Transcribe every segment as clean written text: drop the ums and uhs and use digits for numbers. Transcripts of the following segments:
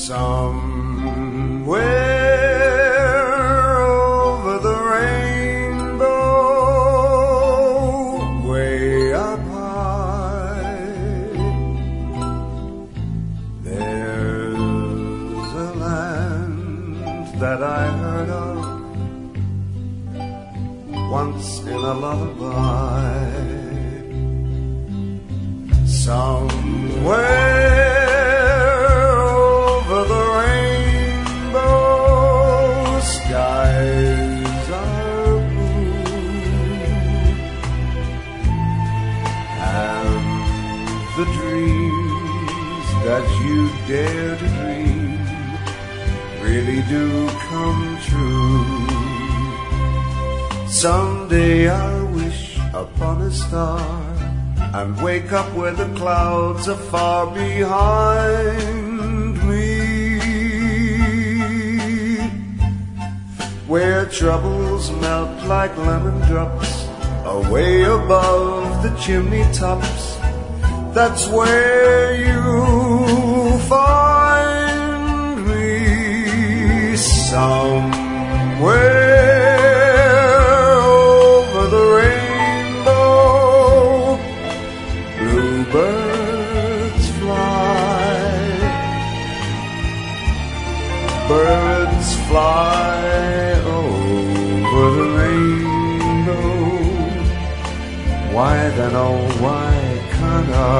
Somewhere over the rainbow, way up high, there's a land that I heard of once in a lullaby. Somewhere over the rainbow, skies are blue, and the dreams that you dare to dream really do come true. Someday I'll wish upon a star and wake up where the clouds are far behind me, where troubles melt like lemon drops away above the chimney tops. That's where you'll find me. Somewhere birds fly, birds fly over the rainbow. Why then, oh why can't I?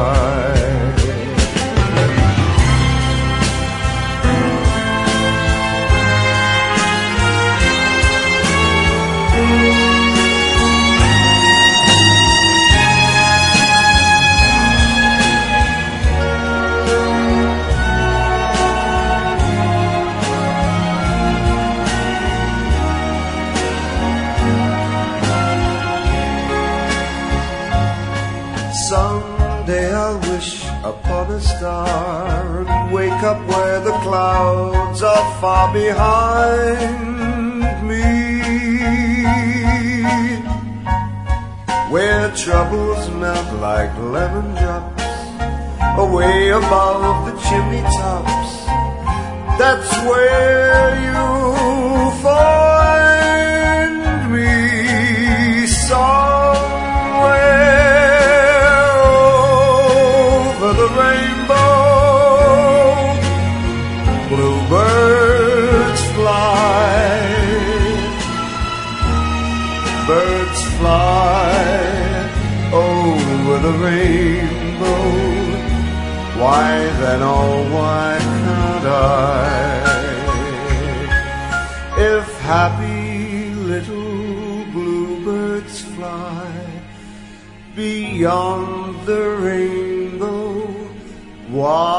Someday I'll wish upon a star and wake up where the clouds are far behind me, where troubles melt like lemon drops away above the chimney tops. That's where you'll find me. Somewhere the rainbow, bluebirds fly, birds fly over the rainbow. Why then, oh why can't I? If happy little bluebirds fly beyond the rainbow, why